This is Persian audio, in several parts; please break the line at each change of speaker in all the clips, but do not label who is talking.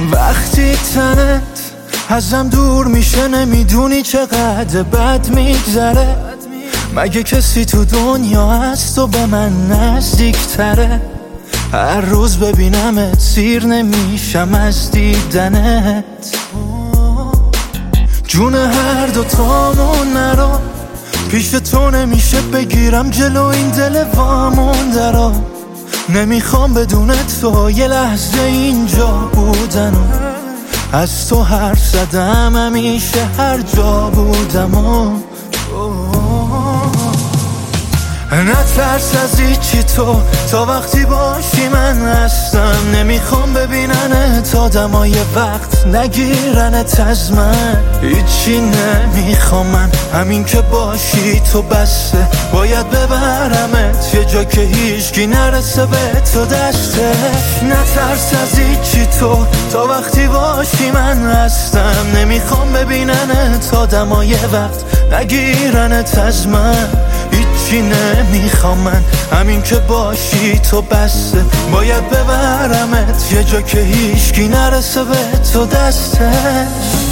وقتی تنت ازم دور میشه نمیدونی چقدر بد میگذره. مگه کسی تو دنیا هست و به من نزدیکتره؟ هر روز ببینمت سیر نمیشم از دیدنت. جون هر دوتامون نرو، پیش تو نمیشه بگیرم جلو این دل وامونده رو. نمیخوام بدون تو یه لحظه اینجا بودن و از تو حرف زدم همیشه هر جا بودم و نترس از هیچی تو تا وقتی باشی من هستم. نمیخوام ببیننت آدمای وقت نگیرنت از من. هیچی نمیخوام من، همین که باشی تو بسته. باید ببرمت یه جا که هیچکی نرسه به تو دسته. نترس از هیچی تو تا وقتی باشی من هستم. نمیخوام ببیننت آدمای وقت نگیرنت از من. هیچی نمیخوام من، همین که باشی تو بسته. باید ببرمت یه جا که هیچکی نرسه به تو دستش.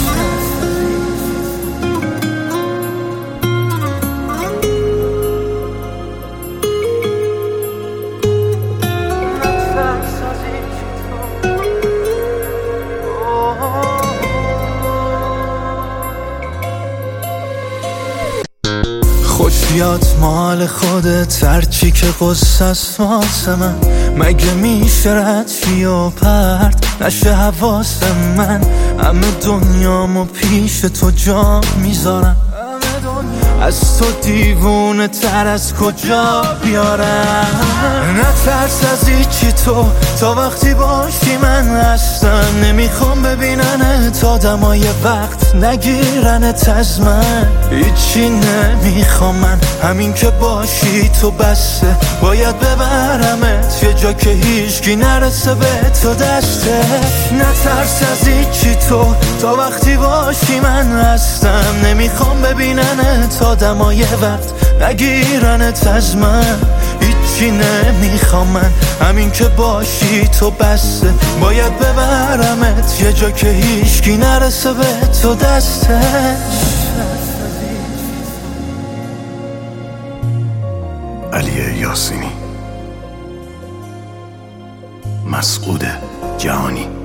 خوش بیاد مال خودت، هرچی که قصه است واسه من. مگه میشه رد شی و پرت نشه حواس من؟ همه دنیامو پیش تو جا میذارم. از تو دیوونه تر از کجا بیارم؟ نترس از هیچی تو تا وقتی باشی من هستم. نمیخوام ببیننت آدمای وقت نگیرنت از من. هیچی نمیخوام من، همین که باشی تو بسته. باید ببرمت یه جا که هیچکی نرسه به تو دسته. نترس از هیچی تو تا وقتی باشی من هستم. نمیخوام ببیننت آدمای وقت نگیرنت از من. هیچی نمیخوام من، همین که باشی تو بسته. باید ببرمت یه جا که هیچکی نرسه به تو دستش.
علی یاسینی، مسعود جهانی.